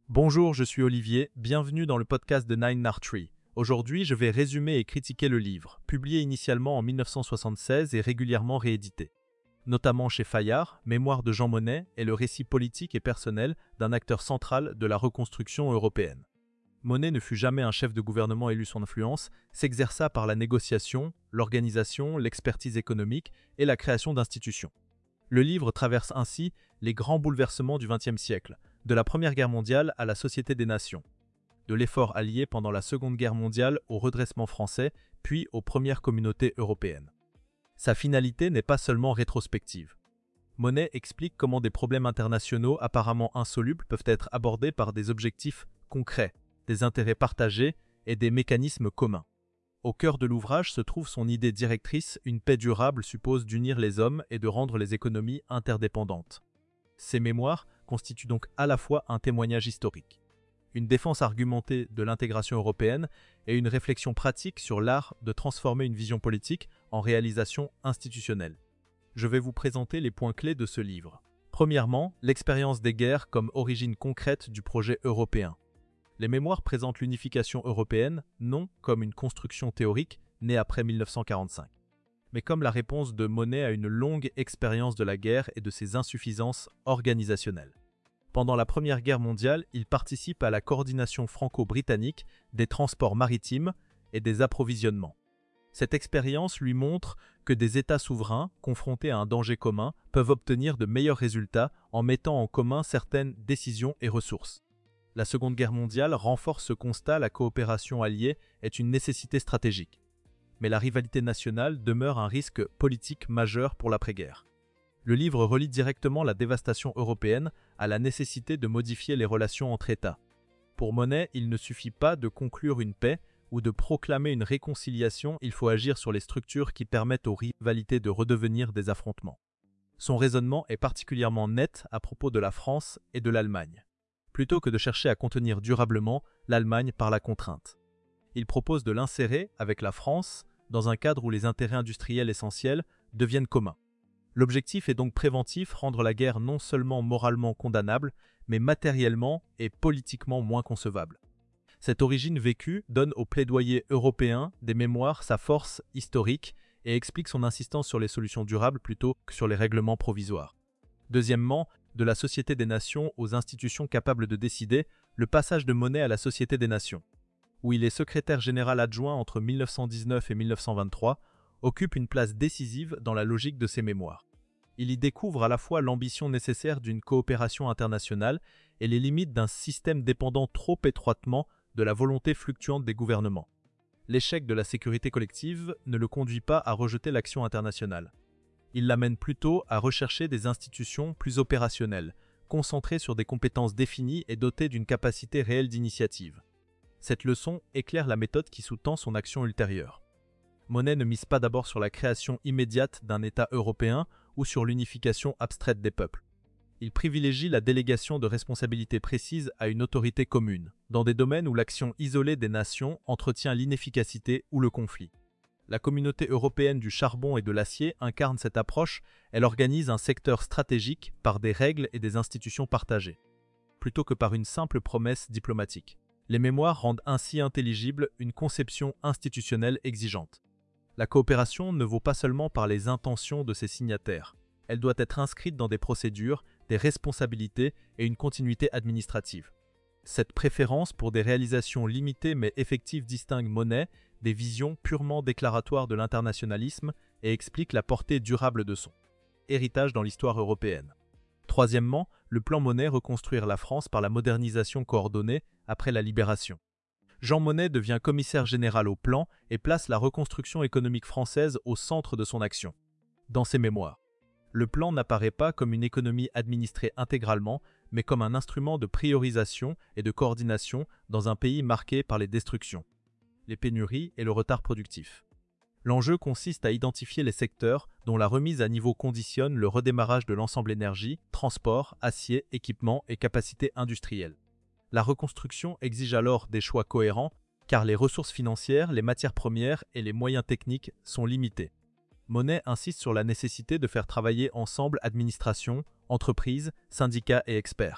Bonjour, je suis Olivier, bienvenue dans le podcast de Nine Art Tree. Aujourd'hui, je vais résumer et critiquer le livre, publié initialement en 1976 et régulièrement réédité. Notamment chez Fayard, Mémoires de Jean Monnet est le récit politique et personnel d'un acteur central de la reconstruction européenne. Monnet ne fut jamais un chef de gouvernement élu, son influence s'exerça par la négociation, l'organisation, l'expertise économique et la création d'institutions. Le livre traverse ainsi les grands bouleversements du XXe siècle, de la Première Guerre mondiale à la Société des Nations, de l'effort allié pendant la Seconde Guerre mondiale au redressement français, puis aux premières communautés européennes. Sa finalité n'est pas seulement rétrospective. Monnet explique comment des problèmes internationaux apparemment insolubles peuvent être abordés par des objectifs concrets, des intérêts partagés et des mécanismes communs. Au cœur de l'ouvrage se trouve son idée directrice: une paix durable suppose d'unir les hommes et de rendre les économies interdépendantes. Ces mémoires constituent donc à la fois un témoignage historique, une défense argumentée de l'intégration européenne et une réflexion pratique sur l'art de transformer une vision politique en réalisation institutionnelle. Je vais vous présenter les points clés de ce livre. Premièrement, l'expérience des guerres comme origine concrète du projet européen. Les mémoires présentent l'unification européenne non comme une construction théorique née après 1945, mais comme la réponse de Monnet à une longue expérience de la guerre et de ses insuffisances organisationnelles. Pendant la Première Guerre mondiale, il participe à la coordination franco-britannique des transports maritimes et des approvisionnements. Cette expérience lui montre que des États souverains, confrontés à un danger commun, peuvent obtenir de meilleurs résultats en mettant en commun certaines décisions et ressources. La Seconde Guerre mondiale renforce ce constat: la coopération alliée est une nécessité stratégique. Mais la rivalité nationale demeure un risque politique majeur pour l'après-guerre. Le livre relie directement la dévastation européenne à la nécessité de modifier les relations entre États. Pour Monnet, il ne suffit pas de conclure une paix ou de proclamer une réconciliation, il faut agir sur les structures qui permettent aux rivalités de redevenir des affrontements. Son raisonnement est particulièrement net à propos de la France et de l'Allemagne. Plutôt que de chercher à contenir durablement l'Allemagne par la contrainte, il propose de l'insérer, avec la France, dans un cadre où les intérêts industriels essentiels deviennent communs. L'objectif est donc préventif: rendre la guerre non seulement moralement condamnable, mais matériellement et politiquement moins concevable. Cette origine vécue donne au plaidoyer européen des mémoires sa force historique et explique son insistance sur les solutions durables plutôt que sur les règlements provisoires. Deuxièmement, de la Société des Nations aux institutions capables de décider, le passage de Monnet à la Société des Nations, où il est secrétaire général adjoint entre 1919 et 1923, occupe une place décisive dans la logique de ses mémoires. Il y découvre à la fois l'ambition nécessaire d'une coopération internationale et les limites d'un système dépendant trop étroitement de la volonté fluctuante des gouvernements. L'échec de la sécurité collective ne le conduit pas à rejeter l'action internationale. Il l'amène plutôt à rechercher des institutions plus opérationnelles, concentrées sur des compétences définies et dotées d'une capacité réelle d'initiative. Cette leçon éclaire la méthode qui sous-tend son action ultérieure. Monnet ne mise pas d'abord sur la création immédiate d'un État européen ou sur l'unification abstraite des peuples. Il privilégie la délégation de responsabilités précises à une autorité commune, dans des domaines où l'action isolée des nations entretient l'inefficacité ou le conflit. La communauté européenne du charbon et de l'acier incarne cette approche. Elle organise un secteur stratégique par des règles et des institutions partagées, plutôt que par une simple promesse diplomatique. Les mémoires rendent ainsi intelligible une conception institutionnelle exigeante. La coopération ne vaut pas seulement par les intentions de ses signataires. Elle doit être inscrite dans des procédures, des responsabilités et une continuité administrative. Cette préférence pour des réalisations limitées mais effectives distingue Monnet des visions purement déclaratoires de l'internationalisme et explique la portée durable de son héritage dans l'histoire européenne. Troisièmement, le plan Monnet: reconstruire la France par la modernisation coordonnée après la Libération. Jean Monnet devient commissaire général au plan et place la reconstruction économique française au centre de son action. Dans ses mémoires, le plan n'apparaît pas comme une économie administrée intégralement, mais comme un instrument de priorisation et de coordination dans un pays marqué par les destructions, les pénuries et le retard productif. L'enjeu consiste à identifier les secteurs dont la remise à niveau conditionne le redémarrage de l'ensemble énergie, transport, acier, équipement et capacité industrielle. La reconstruction exige alors des choix cohérents, car les ressources financières, les matières premières et les moyens techniques sont limités. Monnet insiste sur la nécessité de faire travailler ensemble administration, entreprises, syndicats et experts.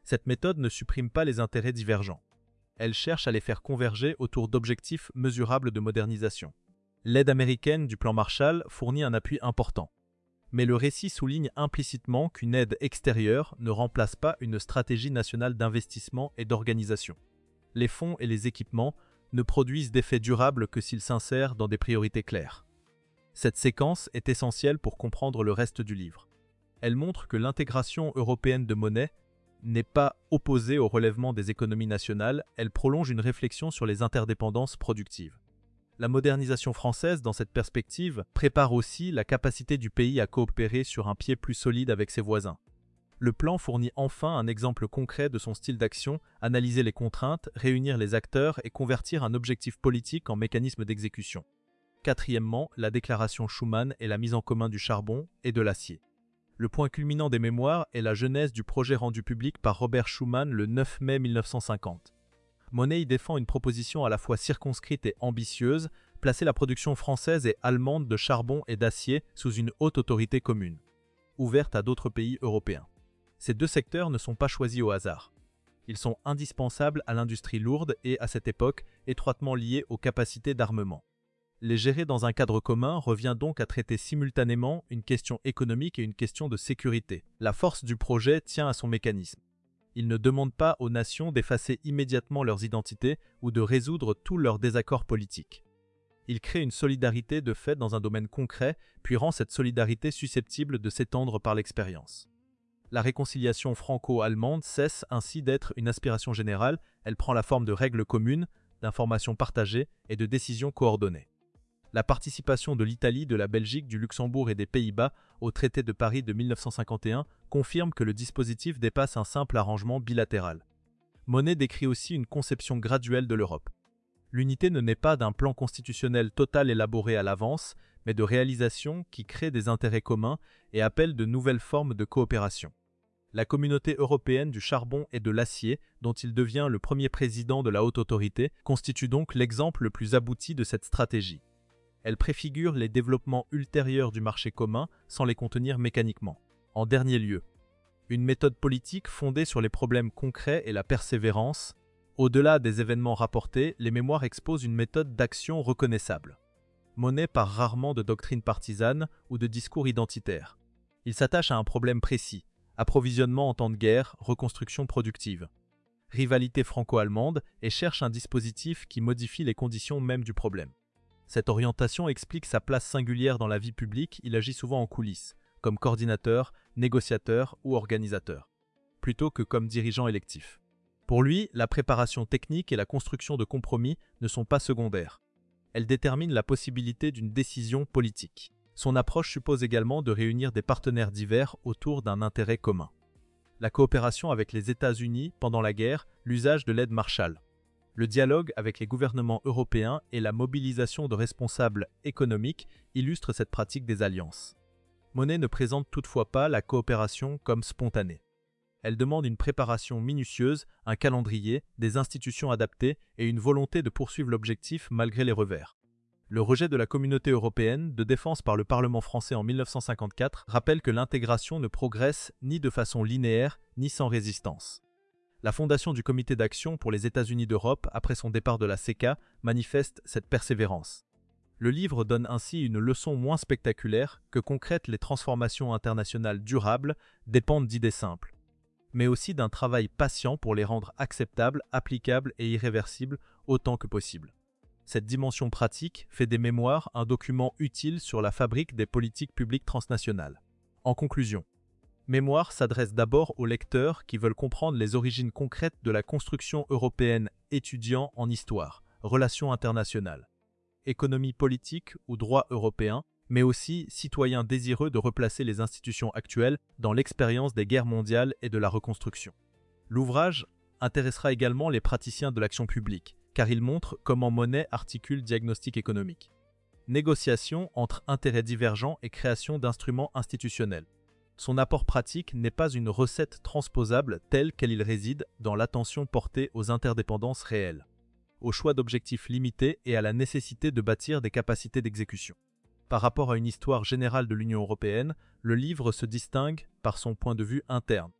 Cette méthode ne supprime pas les intérêts divergents. Elle cherche à les faire converger autour d'objectifs mesurables de modernisation. L'aide américaine du plan Marshall fournit un appui important. Mais le récit souligne implicitement qu'une aide extérieure ne remplace pas une stratégie nationale d'investissement et d'organisation. Les fonds et les équipements ne produisent d'effets durables que s'ils s'insèrent dans des priorités claires. Cette séquence est essentielle pour comprendre le reste du livre. Elle montre que l'intégration européenne de monnaie n'est pas opposée au relèvement des économies nationales, elle prolonge une réflexion sur les interdépendances productives. La modernisation française, dans cette perspective, prépare aussi la capacité du pays à coopérer sur un pied plus solide avec ses voisins. Le plan fournit enfin un exemple concret de son style d'action, analyser les contraintes, réunir les acteurs et convertir un objectif politique en mécanisme d'exécution. Quatrièmement, la déclaration Schuman et la mise en commun du charbon et de l'acier. Le point culminant des mémoires est la genèse du projet rendu public par Robert Schuman le 9 mai 1950. Monnet y défend une proposition à la fois circonscrite et ambitieuse, placer la production française et allemande de charbon et d'acier sous une haute autorité commune, ouverte à d'autres pays européens. Ces deux secteurs ne sont pas choisis au hasard. Ils sont indispensables à l'industrie lourde et, à cette époque, étroitement liés aux capacités d'armement. Les gérer dans un cadre commun revient donc à traiter simultanément une question économique et une question de sécurité. La force du projet tient à son mécanisme. Il ne demande pas aux nations d'effacer immédiatement leurs identités ou de résoudre tous leurs désaccords politiques. Il crée une solidarité de fait dans un domaine concret, puis rend cette solidarité susceptible de s'étendre par l'expérience. La réconciliation franco-allemande cesse ainsi d'être une aspiration générale, elle prend la forme de règles communes, d'informations partagées et de décisions coordonnées. La participation de l'Italie, de la Belgique, du Luxembourg et des Pays-Bas au traité de Paris de 1951 confirme que le dispositif dépasse un simple arrangement bilatéral. Monnet décrit aussi une conception graduelle de l'Europe. L'unité ne naît pas d'un plan constitutionnel total élaboré à l'avance, mais de réalisations qui créent des intérêts communs et appellent de nouvelles formes de coopération. La communauté européenne du charbon et de l'acier, dont il devient le premier président de la haute autorité, constitue donc l'exemple le plus abouti de cette stratégie. Elle préfigure les développements ultérieurs du marché commun sans les contenir mécaniquement. En dernier lieu, une méthode politique fondée sur les problèmes concrets et la persévérance. Au-delà des événements rapportés, les mémoires exposent une méthode d'action reconnaissable. Monnet part rarement de doctrines partisanes ou de discours identitaires. Il s'attache à un problème précis, approvisionnement en temps de guerre, reconstruction productive, rivalité franco-allemande et cherche un dispositif qui modifie les conditions mêmes du problème. Cette orientation explique sa place singulière dans la vie publique, il agit souvent en coulisses, comme coordinateur, négociateur ou organisateur, plutôt que comme dirigeant électif. Pour lui, la préparation technique et la construction de compromis ne sont pas secondaires. Elles déterminent la possibilité d'une décision politique. Son approche suppose également de réunir des partenaires divers autour d'un intérêt commun. La coopération avec les États-Unis pendant la guerre, l'usage de l'aide Marshall. Le dialogue avec les gouvernements européens et la mobilisation de responsables économiques illustrent cette pratique des alliances. Monnet ne présente toutefois pas la coopération comme spontanée. Elle demande une préparation minutieuse, un calendrier, des institutions adaptées et une volonté de poursuivre l'objectif malgré les revers. Le rejet de la communauté européenne de défense par le Parlement français en 1954 rappelle que l'intégration ne progresse ni de façon linéaire ni sans résistance. La fondation du Comité d'action pour les États-Unis d'Europe après son départ de la CECA manifeste cette persévérance. Le livre donne ainsi une leçon moins spectaculaire que concrète. Les transformations internationales durables dépendent d'idées simples, mais aussi d'un travail patient pour les rendre acceptables, applicables et irréversibles autant que possible. Cette dimension pratique fait des mémoires un document utile sur la fabrique des politiques publiques transnationales. En conclusion, Mémoire s'adresse d'abord aux lecteurs qui veulent comprendre les origines concrètes de la construction européenne, étudiants en histoire, relations internationales, économie politique ou droit européen, mais aussi citoyens désireux de replacer les institutions actuelles dans l'expérience des guerres mondiales et de la reconstruction. L'ouvrage intéressera également les praticiens de l'action publique, car il montre comment Monnet articule diagnostic économique, négociation entre intérêts divergents et création d'instruments institutionnels. Son apport pratique n'est pas une recette transposable telle qu'elle y réside dans l'attention portée aux interdépendances réelles, au choix d'objectifs limités et à la nécessité de bâtir des capacités d'exécution. Par rapport à une histoire générale de l'Union européenne, le livre se distingue par son point de vue interne.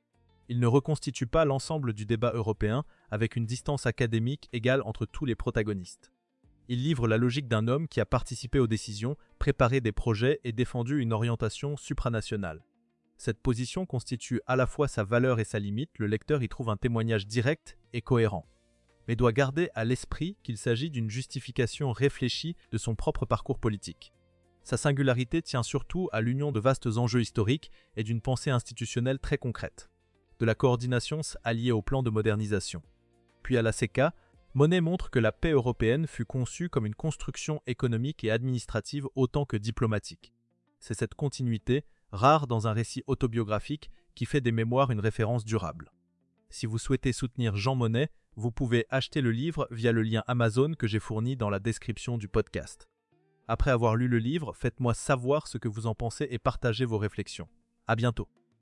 Il ne reconstitue pas l'ensemble du débat européen avec une distance académique égale entre tous les protagonistes. Il livre la logique d'un homme qui a participé aux décisions, préparé des projets et défendu une orientation supranationale. Cette position constitue à la fois sa valeur et sa limite, le lecteur y trouve un témoignage direct et cohérent, mais doit garder à l'esprit qu'il s'agit d'une justification réfléchie de son propre parcours politique. Sa singularité tient surtout à l'union de vastes enjeux historiques et d'une pensée institutionnelle très concrète, de la coordination alliée au plan de modernisation. Puis à la CECA, Monet montre que la paix européenne fut conçue comme une construction économique et administrative autant que diplomatique. C'est cette continuité, rare dans un récit autobiographique, qui fait des mémoires une référence durable. Si vous souhaitez soutenir Jean Monnet, vous pouvez acheter le livre via le lien Amazon que j'ai fourni dans la description du podcast. Après avoir lu le livre, faites-moi savoir ce que vous en pensez et partagez vos réflexions. À bientôt.